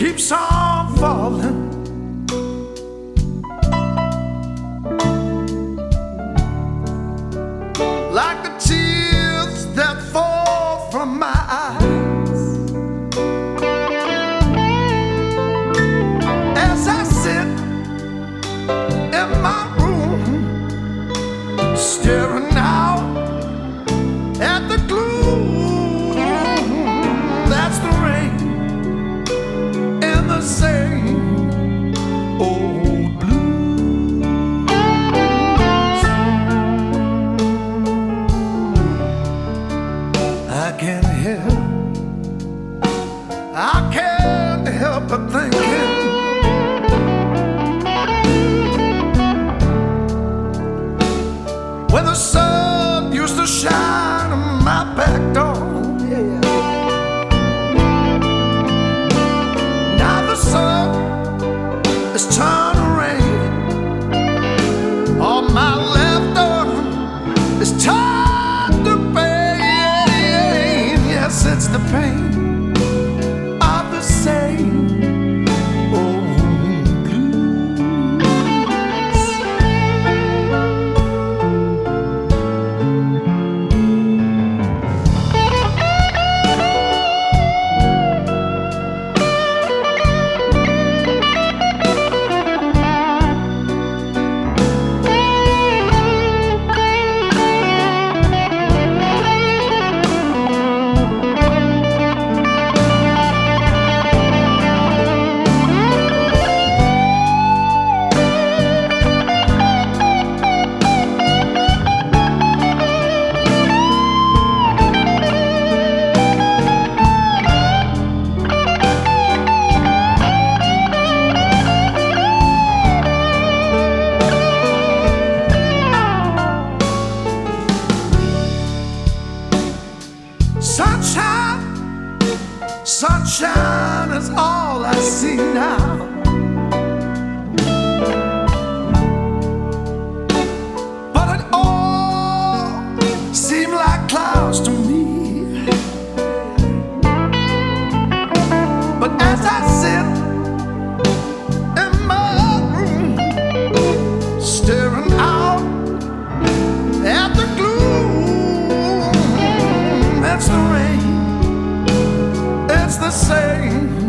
keeps on falling. Like the tears that fall from my eyes as I sit in my room, staring out at the gloom. That's the rain in the same old blues. I can't help but thinking when the sun used to shine on my back door. Now the sun is turned to rain. All my left arm is turned to pain. Yes, it's the pain of the same old blues. Sunshine, sunshine is all I see now. But it all seems like clouds to me. But as I sit in my room, staring out at the gloom, it's the rain, it's the same